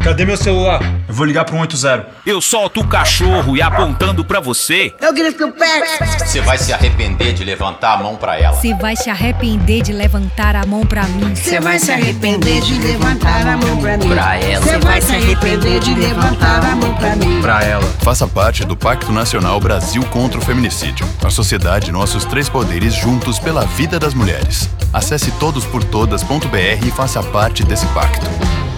Cadê meu celular? Eu vou ligar pro 180. Eu solto o cachorro e apontando pra você. Eu grito o pé. Você vai se arrepender de levantar a mão pra ela. Você vai se arrepender de levantar a mão pra mim. Você vai se arrepender de levantar a mão pra mim. Pra ela. Você vai se arrepender de levantar a mão pra mim. Pra ela. Faça parte do Pacto Nacional Brasil contra o Feminicídio. A sociedade, nossos 3 poderes juntos pela vida das mulheres. Acesse todosportodas.br e faça parte desse pacto.